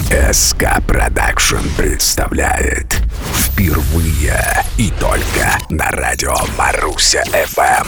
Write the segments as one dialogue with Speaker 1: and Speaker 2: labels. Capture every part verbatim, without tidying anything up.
Speaker 1: эс ка Production представляет впервые и только на радио Маруся эф эм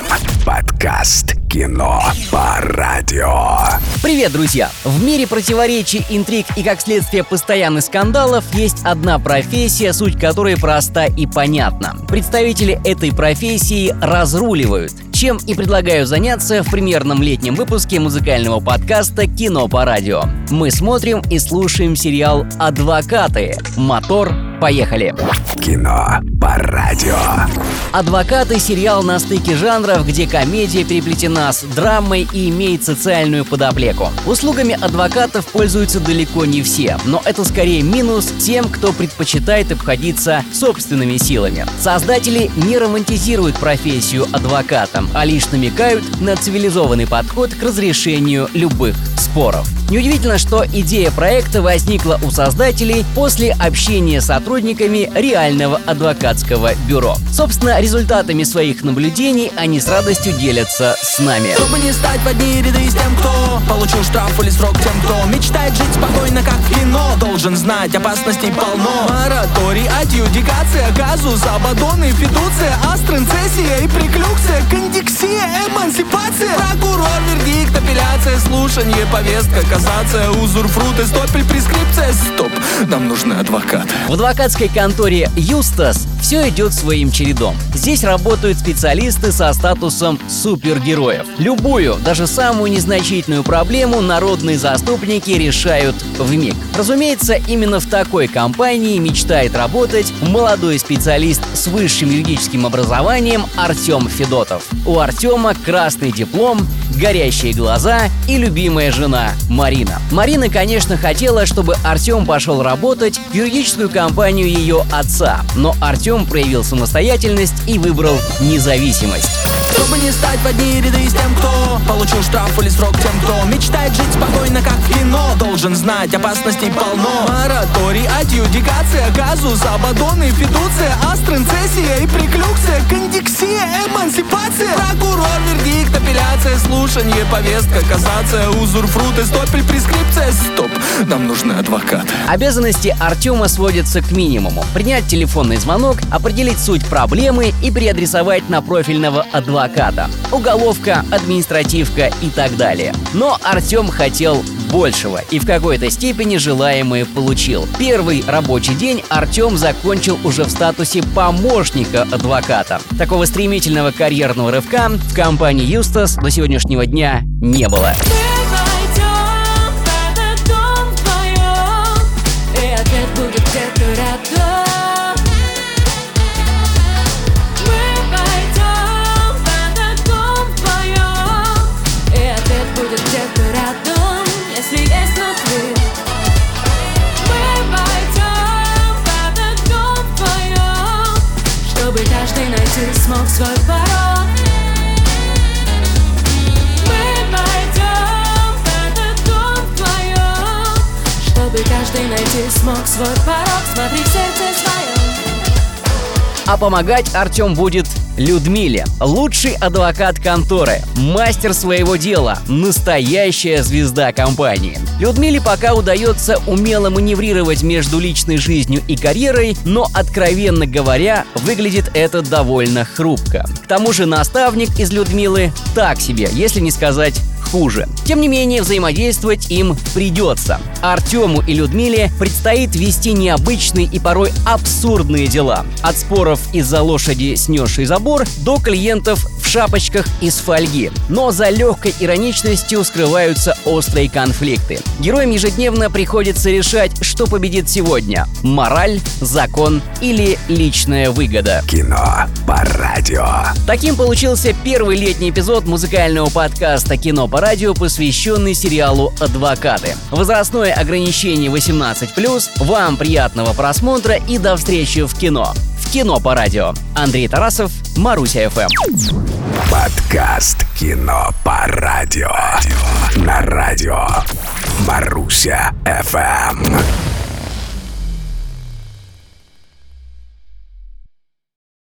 Speaker 1: подкаст «Кино по радио».
Speaker 2: Привет, друзья! В мире противоречий, интриг и, как следствие, постоянных скандалов есть одна профессия, суть которой проста и понятна. Представители этой профессии разруливают, чем и предлагаю заняться в премьерном летнем выпуске музыкального подкаста «Кино по радио». Мы смотрим и слушаем сериал «Адвокаты». Мотор, поехали!
Speaker 1: Кино по радио.
Speaker 2: «Адвокаты» — сериал на стыке жанров, где комедия переплетена с драмой и имеет социальную подоплеку. Услугами адвокатов пользуются далеко не все, но это скорее минус тем, кто предпочитает обходиться собственными силами. Создатели не романтизируют профессию адвоката, а лишь намекают на цивилизованный подход к разрешению любых споров. Неудивительно, что идея проекта возникла у создателей после общения с сотрудниками реального адвокатского бюро. Собственно, результатами своих наблюдений они с радостью делятся с нами.
Speaker 3: Чтобы не стать в одни ряды с тем, кто получил штраф или срок, тем, кто мечтает жить спокойно, как в кино, должен знать, опасностей полно. Мораторий, адъюдикация, казус, абадоны, фидуция, астренцессия и преклюкция, кондиксия, эмансипация, прокурор, вердикт, апелляция, слушание, повестка, кассация, узурфрут, эстопель, прескрипция. Стоп, нам нужны адвокаты.
Speaker 2: В адвокатской конторе «Юстас» все идет своим чередом. Здесь работают специалисты со статусом супергероев. Любую, даже самую незначительную проблему народные заступники решают вмиг. Разумеется, именно в такой компании мечтает работать молодой специалист с высшим юридическим образованием Артем Федотов. У Артема красный диплом, горящие глаза и любимая жена Марина. Марина, конечно, хотела, чтобы Артем пошел работать в юридическую компанию ее отца, но Артем проявил самостоятельность и выбрал независимость.
Speaker 3: Чтобы не стать в одни ряды с тем, кто получил штраф или срок, тем, кто мечтает жить спокойно, как в кино, должен знать, опасностей полно. Мораторий, адъюдикация, казус, абадоны, фидуция, астренцессия и преклюкция, кондиксия, эмансипация, прокурор, вердикт, апелляция, слушание, повестка, кассация, узурфрут, эстопель, прескрипция. Стоп, нам нужны адвокаты.
Speaker 2: Обязанности Артема сводятся к минимуму: принять телефонный звонок, определить суть проблемы и переадресовать на профильного адвоката. Уголовка, административка и так далее. Но Артем хотел большего и в какой-то степени желаемое получил. Первый рабочий день Артем закончил уже в статусе помощника адвоката. Такого стремительного карьерного рывка в компании «Юстас» до сегодняшнего дня не было.
Speaker 4: Каждый найти смог свой порог. Мы войдем в этот дом вдвоем, чтобы каждый найти смог свой порог. Смотри в сердце своем.
Speaker 2: А помогать Артем будет Людмиле, лучший адвокат конторы, мастер своего дела, настоящая звезда компании. Людмиле пока удается умело маневрировать между личной жизнью и карьерой, но, откровенно говоря, выглядит это довольно хрупко. К тому же наставник из Людмилы так себе, если не сказать хуже. Тем не менее, взаимодействовать им придется. Артему и Людмиле предстоит вести необычные и порой абсурдные дела. От споров из-за лошади, снесшей забор, до клиентов в шапочках из фольги. Но за легкой ироничностью скрываются острые конфликты. Героям ежедневно приходится решать, что победит сегодня: мораль, закон или личная выгода.
Speaker 1: Кино по радио.
Speaker 2: Таким получился первый летний эпизод музыкального подкаста «Кино по радио», посвященный сериалу «Адвокаты». Возрастное ограничение восемнадцать плюс. Вам приятного просмотра и до встречи в кино. В «Кино по радио». Андрей Тарасов, Маруся эф эм.
Speaker 1: Подкаст «Кино по радио» на радио Маруся эф эм.